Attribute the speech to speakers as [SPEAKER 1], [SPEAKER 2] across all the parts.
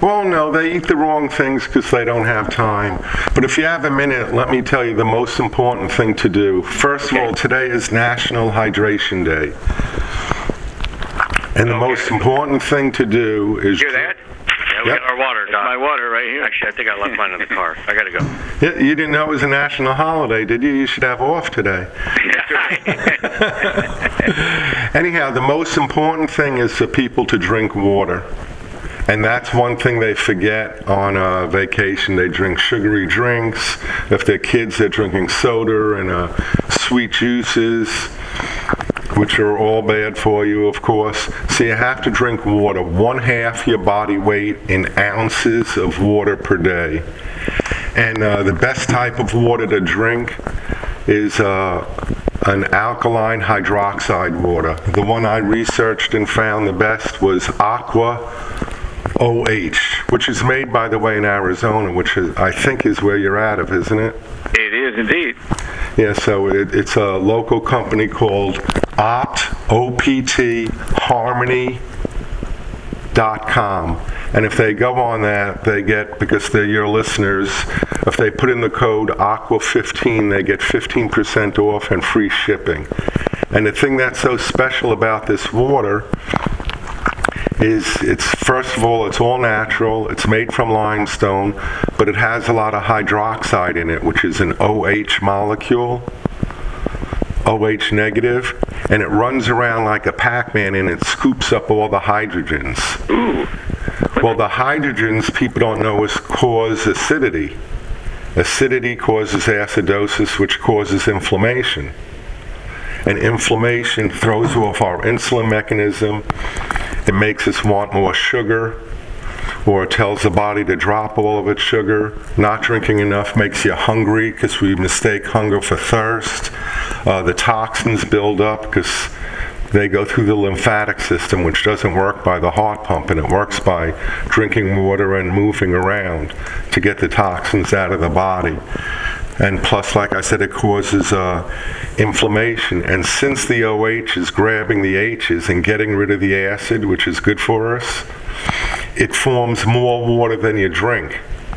[SPEAKER 1] Well, no, they eat the wrong things because they don't have time. But if you have a minute, let me tell you the most important thing to do. First of all, today is National Hydration Day. And the most important thing to do is...
[SPEAKER 2] Hear that? Yeah, we got our water, Doc.
[SPEAKER 3] My water right here.
[SPEAKER 2] Actually, I think I left mine in the car. I got to go.
[SPEAKER 1] You didn't know it was a national holiday, did you? You should have off today. Anyhow, the most important thing is for people to drink water. And that's one thing they forget on vacation. They drink sugary drinks. If they're kids, they're drinking soda and sweet juices, which are all bad for you, of course. So you have to drink water, 1/2 your body weight in ounces of water per day. And the best type of water to drink is an alkaline hydroxide water. The one I researched and found the best was Aqua OH, which is made, by the way, in Arizona, which I think is where you're out of, isn't it?
[SPEAKER 3] It is indeed.
[SPEAKER 1] Yeah, so it's a local company called OPT Harmony.com. And if they go on that, they get, because they're your listeners, if they put in the code AQUA15, they get 15% off and free shipping. And the thing that's so special about this water is first of all, it's all natural, it's made from limestone, but it has a lot of hydroxide in it, which is an OH molecule, OH negative, and it runs around like a Pac-Man and it scoops up all the hydrogens.
[SPEAKER 3] Ooh.
[SPEAKER 1] Well, the hydrogens, people don't know, cause acidity. Acidity causes acidosis, which causes inflammation. And inflammation throws off our insulin mechanism. It makes us want more sugar, or it tells the body to drop all of its sugar. Not drinking enough makes you hungry because we mistake hunger for thirst. The toxins build up because they go through the lymphatic system, which doesn't work by the heart pump, and it works by drinking water and moving around to get the toxins out of the body. And plus, like I said, it causes inflammation. And since the OH is grabbing the H's and getting rid of the acid, which is good for us, it forms more water than you drink.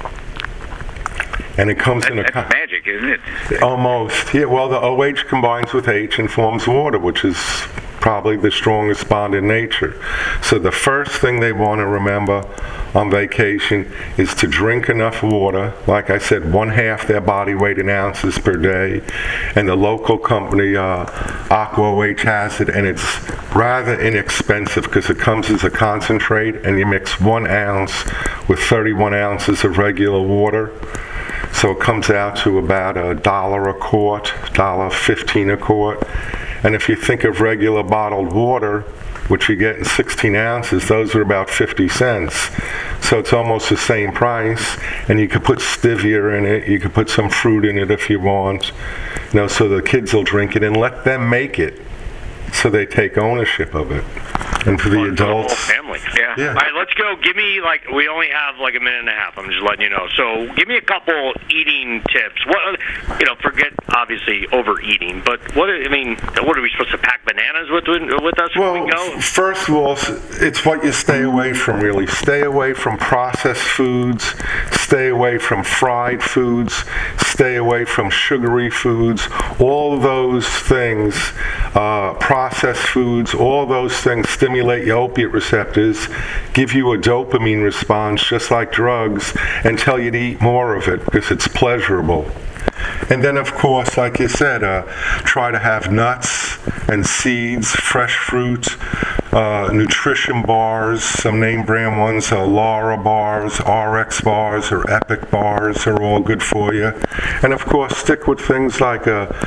[SPEAKER 1] And it comes in a...
[SPEAKER 3] That's magic, isn't it?
[SPEAKER 1] Almost. Yeah, well, the OH combines with H and forms water, which is probably the strongest bond in nature. So the first thing they want to remember on vacation is to drink enough water. Like I said, 1/2 their body weight in ounces per day. And the local company, Aqua OH, has it, and it's rather inexpensive because it comes as a concentrate, and you mix 1 ounce with 31 ounces of regular water. So it comes out to about $1 a quart, $1.15 a quart. And if you think of regular bottled water, which you get in 16 ounces, those are about 50 cents. So it's almost the same price. And you could put stevia in it. You could put some fruit in it if you want. So the kids will drink it, and let them make it so they take ownership of it. And for the adults...
[SPEAKER 2] The whole family.
[SPEAKER 1] Yeah.
[SPEAKER 2] All right, let's go. Give me, we only have a minute and a half. I'm just letting you know. So give me a couple eating tips. Forget, obviously, overeating. But what are we supposed to pack bananas with us when we go?
[SPEAKER 1] First of all, it's what you stay away from, really. Stay away from processed foods. Stay away from fried foods. Stay away from sugary foods. All those things, processed foods, all those things stimulate your opiate receptors, give you a dopamine response just like drugs, and tell you to eat more of it because it's pleasurable. And then, of course, like you said, try to have nuts and seeds, fresh fruit, nutrition bars. Some name brand ones are Laura bars, RX bars, or Epic bars are all good for you. And, of course, stick with things like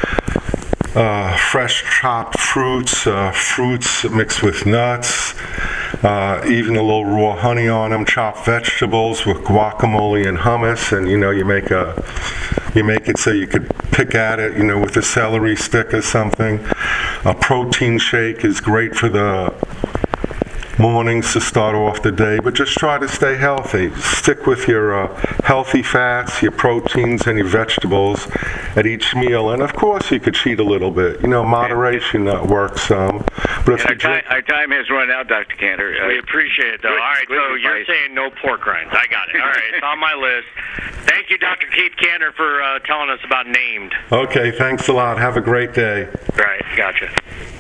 [SPEAKER 1] fresh chopped fruits, fruits mixed with nuts, even a little raw honey on them, chopped vegetables with guacamole and hummus, and you make it so you could pick at it, with a celery stick or something. A protein shake is great for the mornings to start off the day, but just try to stay healthy. Stick with your healthy fats, your proteins, and your vegetables at each meal. And of course, you could cheat a little bit. Moderation works some. But if you drink,
[SPEAKER 3] our time has run out, Dr. Cantor.
[SPEAKER 2] We appreciate it, though. All right, so you're saying no pork rinds. I got it. All right, it's on my list. Thank you, Dr. Keith Cantor, for telling us about NAMED.
[SPEAKER 1] Okay, thanks a lot. Have a great day.
[SPEAKER 2] Right, gotcha.